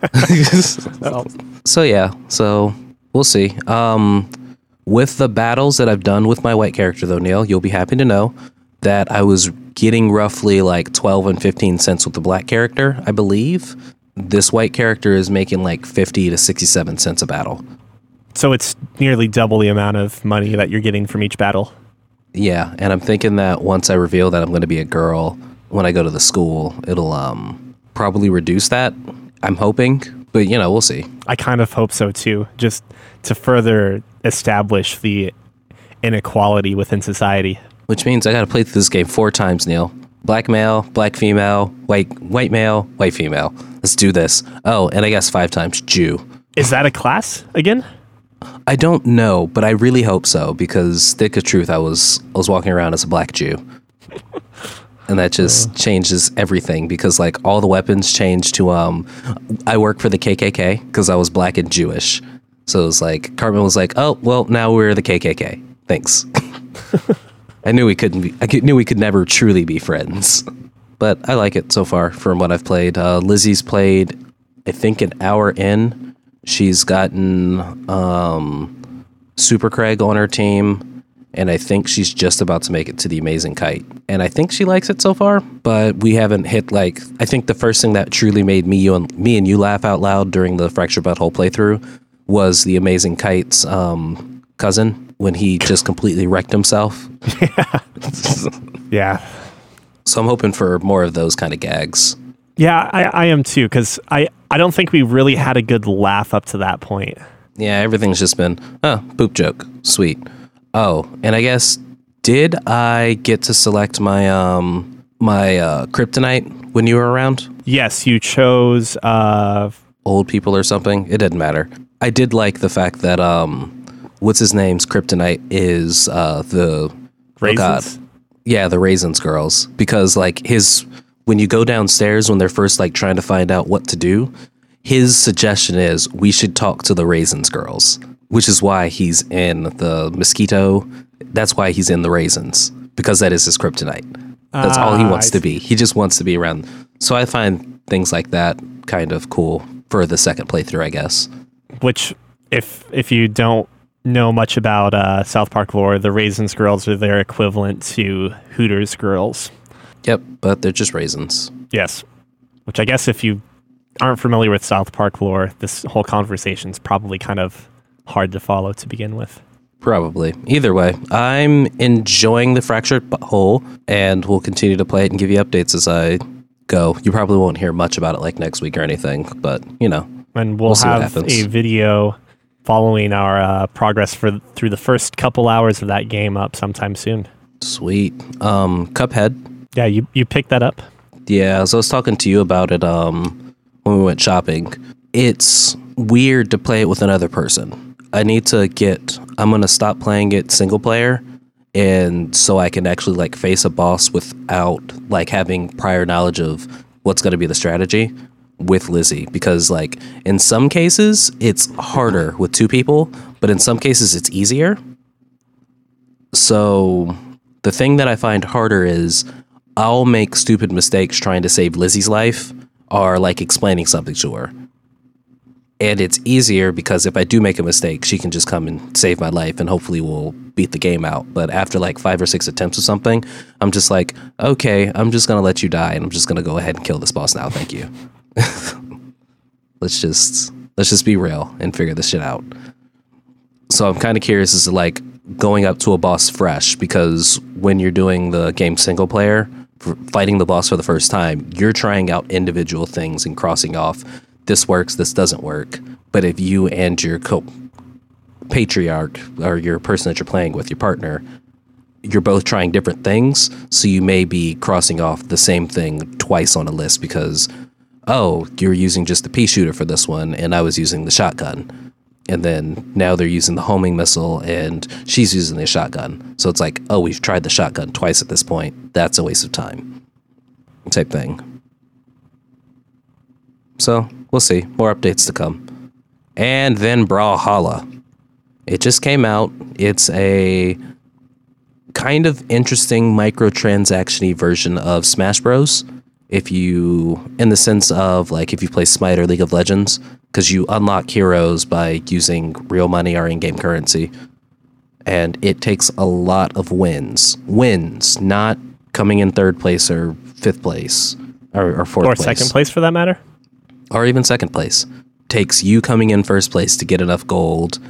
S2: So we'll see. With the battles that I've done with my white character, though, Neil, you'll be happy to know that I was getting roughly like 12 and 15 cents with the black character, I believe. This white character is making like 50 to 67 cents a battle.
S1: So it's nearly double the amount of money that you're getting from each battle.
S2: Yeah, and I'm thinking that once I reveal that I'm going to be a girl when I go to the school, it'll probably reduce that. I'm hoping, but we'll see.
S1: I kind of hope so too, just to further establish the inequality within society.
S2: Which means I got to play through this game 4 times, Neil. Black male, black female, white male, white female. Let's do this. Oh, and I guess 5 times Jew.
S1: Is that a class again?
S2: I don't know, but I really hope so, because thick of truth, I was walking around as a black Jew. And that just changes everything, because like all the weapons change to I work for the KKK because I was black and Jewish. So it was like Cartman was like, "Oh, well, now we're the KKK. Thanks." I knew we could never truly be friends. But I like it so far from what I've played. Lizzie's played, I think, an hour in. She's gotten Super Craig on her team, and I think she's just about to make it to the Amazing Kite. And I think she likes it so far, but we haven't hit I think the first thing that truly made me and you laugh out loud during the Fractured Butthole playthrough was the Amazing Kite's cousin when he just completely wrecked himself.
S1: Yeah.
S2: So I'm hoping for more of those kind of gags.
S1: Yeah, I am too, because I don't think we really had a good laugh up to that point.
S2: Yeah, everything's just been, poop joke. Sweet. Oh, and I guess, did I get to select my kryptonite when you were around?
S1: Yes, you chose...
S2: old people or something? It didn't matter. I did like the fact that, what's his name's kryptonite is the...
S1: Raisins?
S2: Oh God. Yeah, the Raisins girls. Because, when you go downstairs, when they're first, trying to find out what to do, his suggestion is, we should talk to the Raisins girls. Which is why he's in the Mosquito. That's why he's in the Raisins. Because that is his kryptonite. That's all he wants to be. He just wants to be around. So I find things like that kind of cool for the second playthrough, I guess.
S1: Which, if you don't know much about South Park lore, the Raisins girls are their equivalent to Hooters girls.
S2: Yep, but they're just raisins.
S1: Yes. Which I guess if you aren't familiar with South Park lore, this whole conversation is probably kind of hard to follow to begin with.
S2: Probably. Either way, I'm enjoying the Fractured Butthole, and we'll continue to play it and give you updates as I go. You probably won't hear much about it next week or anything, but,
S1: And we'll have a video following our progress through the first couple hours of that game up sometime soon.
S2: Sweet. Cuphead.
S1: Yeah, you picked that up?
S2: Yeah, so I was talking to you about it when we went shopping. It's weird to play it with another person. I'm going to stop playing it single player, and so I can actually face a boss without having prior knowledge of what's going to be the strategy with Lizzie. Because in some cases, it's harder with 2 people, but in some cases, it's easier. So the thing that I find harder is I'll make stupid mistakes trying to save Lizzie's life or explaining something to her. And it's easier because if I do make a mistake, she can just come and save my life and hopefully we'll beat the game out. But after 5 or 6 attempts or something, I'm just okay, I'm just going to let you die and I'm just going to go ahead and kill this boss now. Thank you. Let's just be real and figure this shit out. So I'm kind of curious as to going up to a boss fresh, because when you're doing the game single player, fighting the boss for the first time, you're trying out individual things and crossing off, this works, this doesn't work. But if you and your patriarch or your person that you're playing with, your partner, you're both trying different things, so you may be crossing off the same thing twice on a list because, oh, you're using just the pea shooter for this one, and I was using the shotgun. And then now they're using the homing missile, and she's using the shotgun. So it's like, oh, we've tried the shotgun twice at this point. That's a waste of time. Type thing. So, we'll see. More updates to come. And then Brawlhalla. It just came out. It's a kind of interesting microtransaction-y version of Smash Bros. If you, in the sense of, like, if you play Smite or League of Legends, because you unlock heroes by using real money or in-game currency. And it takes a lot of wins. Wins, not coming in third place or fifth place or fourth place.
S1: Or second place, for that matter.
S2: Or even second place. Takes you coming in first place to get enough gold,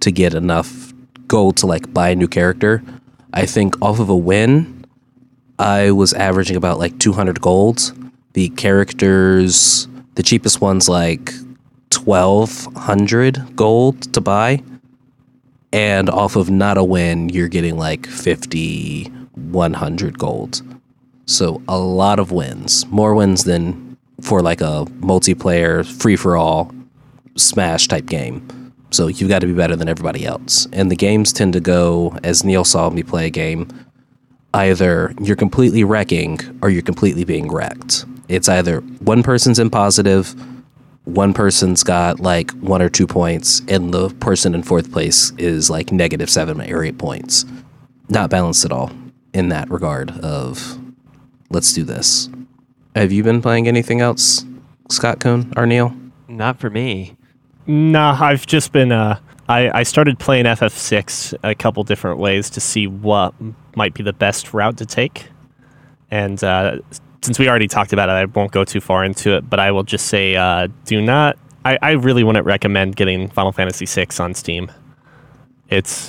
S2: to, like, buy a new character. I think off of a win, I was averaging about, like, 200 gold. The characters, the cheapest one's, like, 1,200 gold to buy, and off of not a win you're getting like 50, 100 gold. So a lot of wins, more wins than for like a multiplayer free-for-all Smash type game. So you've got to be better than everybody else, and the games tend to go, as Neil saw me play a game, either you're completely wrecking or you're completely being wrecked. It's either one person's in positive, one person's got like 1 or 2 points, and the person in fourth place is like -7 or 8 points. Not balanced at all in that regard of, let's do this. Have you been playing anything else, Scott Kuhn or Neil?
S3: Not for me.
S1: Nah, I've just been, I started playing FF6 a couple different ways to see what might be the best route to take. And, since we already talked about it, I won't go too far into it, but I will just say, I really wouldn't recommend getting Final Fantasy VI on Steam. It's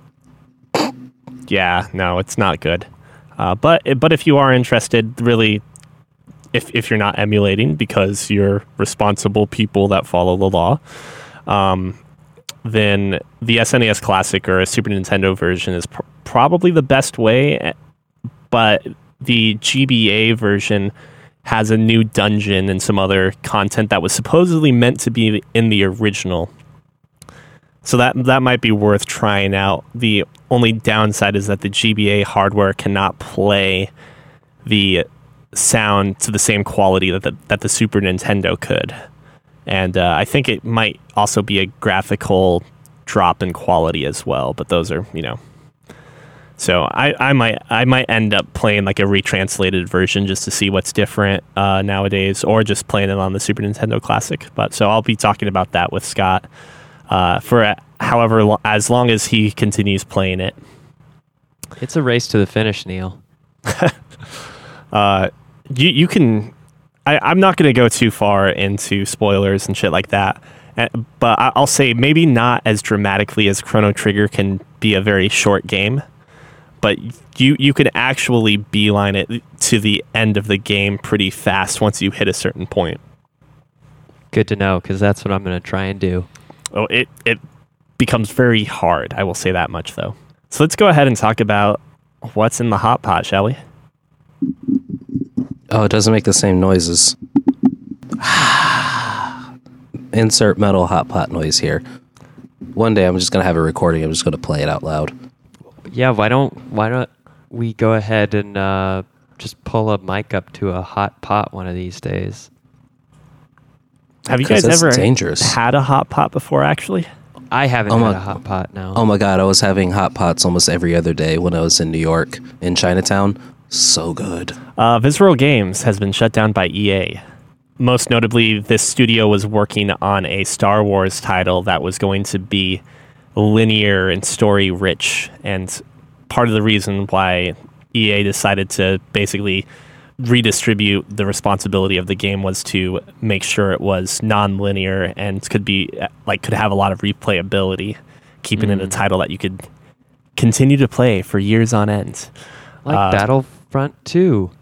S1: not good. But if you are interested, really, if you're not emulating because you're responsible people that follow the law, then the SNES Classic or a Super Nintendo version is probably the best way, but the GBA version has a new dungeon and some other content that was supposedly meant to be in the original. So that might be worth trying out. The only downside is that the GBA hardware cannot play the sound to the same quality that the Super Nintendo could. And I think it might also be a graphical drop in quality as well, but those are, So I might end up playing like a retranslated version just to see what's different nowadays, or just playing it on the Super Nintendo Classic. But so I'll be talking about that with Scott for as long as he continues playing it.
S3: It's a race to the finish, Neil.
S1: You can. I'm not going to go too far into spoilers and shit like that, but I'll say maybe not as dramatically as Chrono Trigger can be a very short game. But you could actually beeline it to the end of the game pretty fast once you hit a certain point.
S3: Good to know, because that's what I'm going to try and do.
S1: Oh, it becomes very hard. I will say that much, though. So let's go ahead and talk about what's in the hot pot, shall we?
S2: Oh, it doesn't make the same noises. Insert metal hot pot noise here. One day I'm just going to have a recording. I'm just going to play it out loud.
S3: Yeah, why don't we go ahead and just pull a mic up to a hot pot one of these days?
S1: Have you guys ever
S2: dangerous.
S1: Had a hot pot before, actually?
S3: I haven't had a hot pot, no.
S2: Oh my God, I was having hot pots almost every other day when I was in New York, in Chinatown. So good.
S1: Visceral Games has been shut down by EA. Most notably, this studio was working on a Star Wars title that was going to be linear and story rich, and part of the reason why EA decided to basically redistribute the responsibility of the game was to make sure it was non-linear and could have a lot of replayability, keeping it a title that you could continue to play for years on end.
S3: Like Battlefront 2.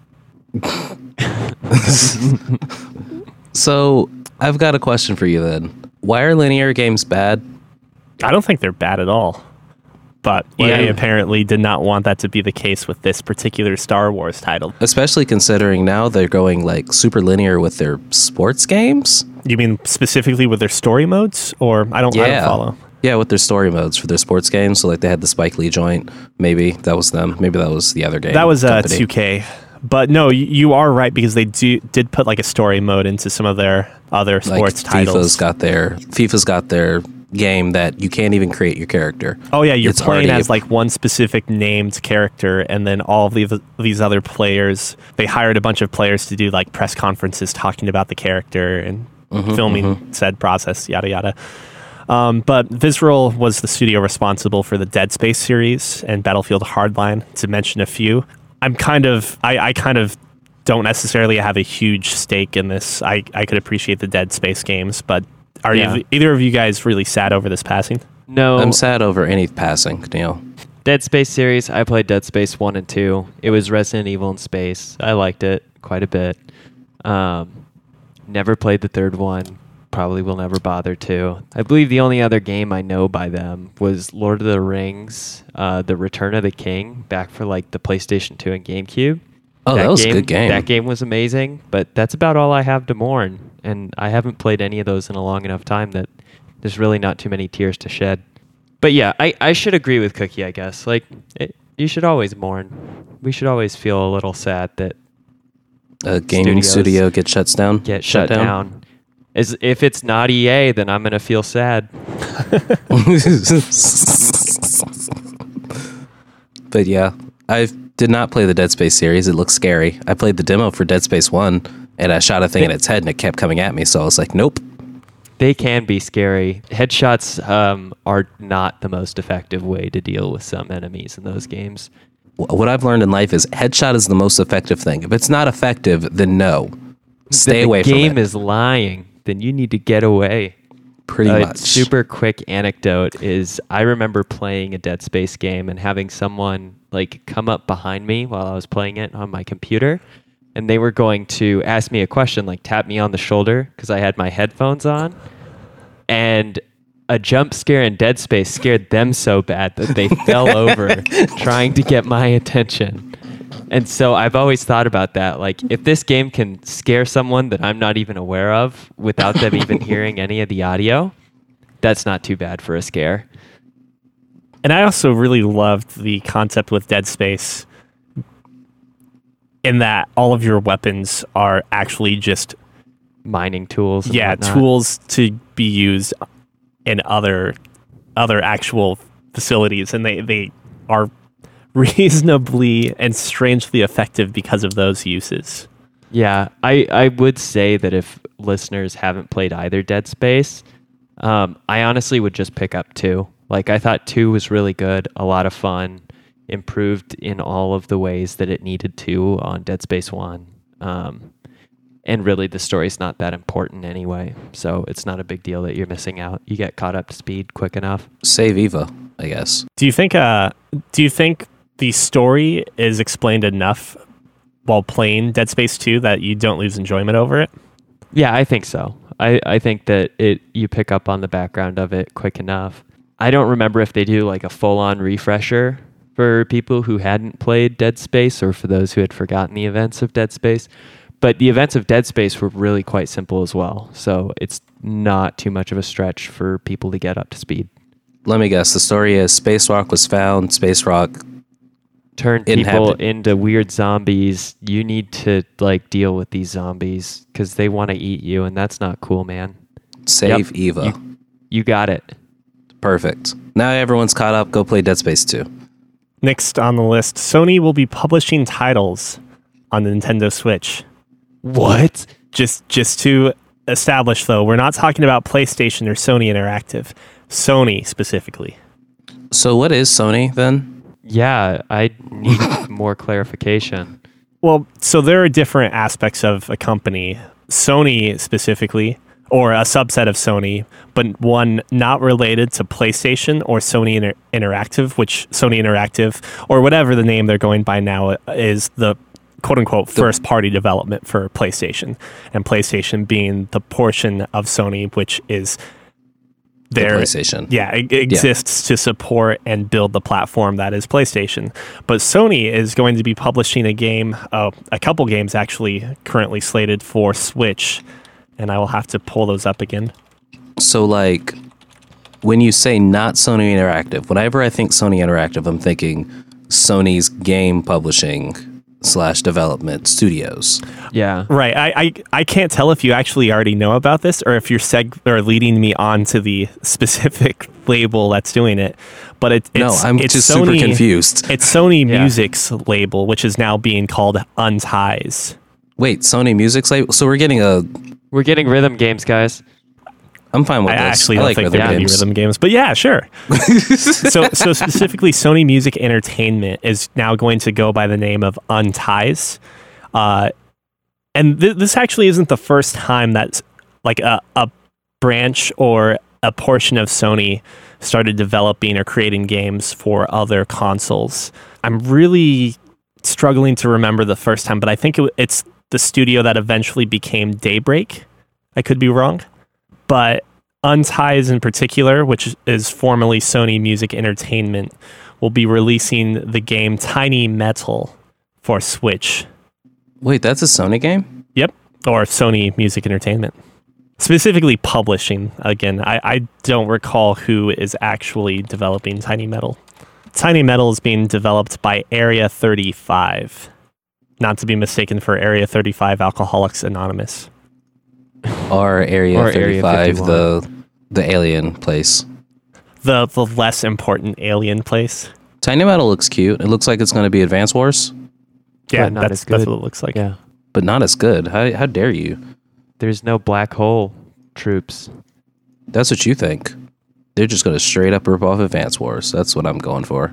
S2: So I've got a question for you then. Why are linear games bad?
S1: I don't think they're bad at all. But EA apparently did not want that to be the case with this particular Star Wars title.
S2: Especially considering now they're going like super linear with their sports games.
S1: You mean specifically with their story modes? Or I don't follow.
S2: Yeah, with their story modes for their sports games. So like they had the Spike Lee joint. Maybe that was them. Maybe that was the other game.
S1: That was 2K. But no, you are right, because they did put like a story mode into some of their other sports titles.
S2: FIFA's got their game that you can't even create your character.
S1: Oh yeah, you're playing as like one specific named character, and then all of these other players, they hired a bunch of players to do like press conferences talking about the character and filming said process, yada yada. But Visceral was the studio responsible for the Dead Space series and Battlefield Hardline, to mention a few. I kind of don't necessarily have a huge stake in this. I could appreciate the Dead Space games, but are either of you guys really sad over this passing?
S3: No.
S2: I'm sad over any passing, Neil.
S3: Dead Space series, I played Dead Space 1 and 2. It was Resident Evil in space. I liked it quite a bit. Never played the third one. Probably will never bother to. I believe the only other game I know by them was Lord of the Rings, The Return of the King, back for like the PlayStation 2 and GameCube.
S2: Oh, that was a good game.
S3: That game was amazing, but that's about all I have to mourn. And I haven't played any of those in a long enough time that there's really not too many tears to shed. But yeah, I should agree with Cookie, I guess. Like, you should always mourn. We should always feel a little sad that
S2: a gaming studio gets shut down.
S3: Shut down. As if it's not EA, then I'm gonna feel sad.
S2: But yeah, I did not play the Dead Space series. It looks scary. I played the demo for Dead Space 1, and I shot a thing in its head, and it kept coming at me. So I was like, nope.
S3: They can be scary. Headshots are not the most effective way to deal with some enemies in those games.
S2: What I've learned in life is headshot is the most effective thing. If it's not effective, then no. Stay away from it.
S3: The game is lying. Then you need to get away.
S2: Pretty much.
S3: Super quick anecdote is I remember playing a Dead Space game and having someone like come up behind me while I was playing it on my computer, and they were going to ask me a question, like tap me on the shoulder because I had my headphones on, and a jump scare in Dead Space scared them so bad that they fell over trying to get my attention. And so I've always thought about that. Like, if this game can scare someone that I'm not even aware of without them even hearing any of the audio, that's not too bad for a scare.
S1: And I also really loved the concept with Dead Space in that all of your weapons are actually just
S3: mining tools.
S1: Yeah, tools to be used in other actual facilities, and they are reasonably and strangely effective because of those uses.
S3: Yeah, I would say that if listeners haven't played either Dead Space, I honestly would just pick up 2. Like, I thought 2 was really good, a lot of fun, improved in all of the ways that it needed to on Dead Space 1. And really, the story's not that important anyway, so it's not a big deal that you're missing out. You get caught up to speed quick enough.
S2: Save Eva, I guess.
S1: Do you think the story is explained enough while playing Dead Space 2 that you don't lose enjoyment over it?
S3: Yeah, I think so. I think that you pick up on the background of it quick enough. I don't remember if they do like a full-on refresher for people who hadn't played Dead Space or for those who had forgotten the events of Dead Space. But the events of Dead Space were really quite simple as well. So it's not too much of a stretch for people to get up to speed.
S2: Let me guess. The story is Space Rock was found. Space Rock
S3: turned people into weird zombies. You need to like deal with these zombies because they want to eat you, and that's not cool, man.
S2: Save Eva.
S3: You got it.
S2: Perfect. Now everyone's caught up. Go play Dead Space 2.
S1: Next on the list, Sony will be publishing titles on the Nintendo Switch.
S3: What?
S1: Just to establish, though, we're not talking about PlayStation or Sony Interactive. Sony specifically.
S2: So what is Sony then?
S3: Yeah, I need more clarification.
S1: Well, so there are different aspects of a company. Sony specifically, or a subset of Sony, but one not related to PlayStation or Sony Interactive, which Sony Interactive, or whatever the name they're going by now, is the quote-unquote first-party development for PlayStation, and PlayStation being the portion of Sony which is
S2: the PlayStation.
S1: Yeah, it exists to support and build the platform that is PlayStation. But Sony is going to be publishing a couple games actually currently slated for Switch, and I will have to pull those up again.
S2: So like, when you say not Sony Interactive, whenever I think Sony Interactive, I'm thinking Sony's game publishing / development studios.
S3: Yeah.
S1: Right. I can't tell if you actually already know about this or if you're leading me on to the specific label that's doing it. But it's
S2: just
S1: Sony,
S2: super confused.
S1: It's Sony Music's label, which is now being called Unties.
S2: Wait, Sony Music's label? So we're getting
S3: rhythm games, guys.
S2: I'm fine with this.
S1: I actually
S2: I
S1: don't
S2: like
S1: think they're going to be rhythm games, but yeah, sure. so specifically, Sony Music Entertainment is now going to go by the name of Unties. And this actually isn't the first time that's like a branch or a portion of Sony started developing or creating games for other consoles. I'm really struggling to remember the first time, but I think it's the studio that eventually became Daybreak. I could be wrong. But Unties in particular, which is formerly Sony Music Entertainment, will be releasing the game Tiny Metal for Switch.
S2: Wait, that's a Sony game?
S1: Yep, or Sony Music Entertainment. Specifically publishing. Again, I don't recall who is actually developing Tiny Metal. Tiny Metal is being developed by Area 35, not to be mistaken for Area 35 Alcoholics Anonymous.
S2: Or Area 35, the alien place.
S1: The less important alien place.
S2: Tiny Metal looks cute. It looks like it's going to be Advance Wars.
S1: Yeah, that's what it looks like.
S3: Yeah.
S2: But not as good. How dare you?
S3: There's no black hole troops.
S2: That's what you think. They're just going to straight up rip off Advance Wars. That's what I'm going for.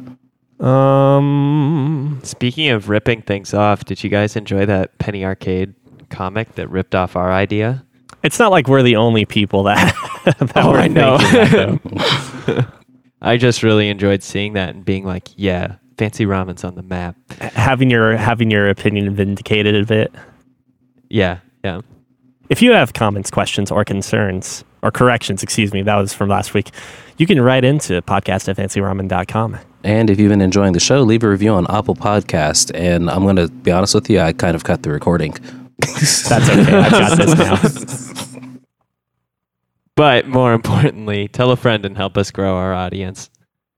S3: Speaking of ripping things off, did you guys enjoy that Penny Arcade comic that ripped off our idea?
S1: It's not like we're the only people that were
S3: I know.
S1: that,
S3: I just really enjoyed seeing that and being like, yeah, Fancy Ramen's on the map.
S1: having your opinion vindicated a bit.
S3: Yeah.
S1: If you have comments, questions, or concerns, or corrections, that was from last week, you can write into podcast@fancyramen.com.
S2: And if you've been enjoying the show, leave a review on Apple Podcast. And I'm going to be honest with you, I kind of cut the recording.
S1: That's okay. I've got this now.
S3: But more importantly, tell a friend and help us grow our audience.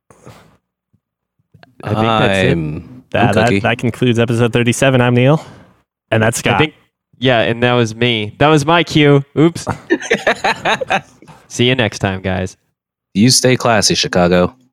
S3: I think that's it.
S1: That concludes episode 37. I'm Neil. And that's Scott.
S3: And that was me. That was my cue. Oops. See you next time, guys.
S2: You stay classy, Chicago.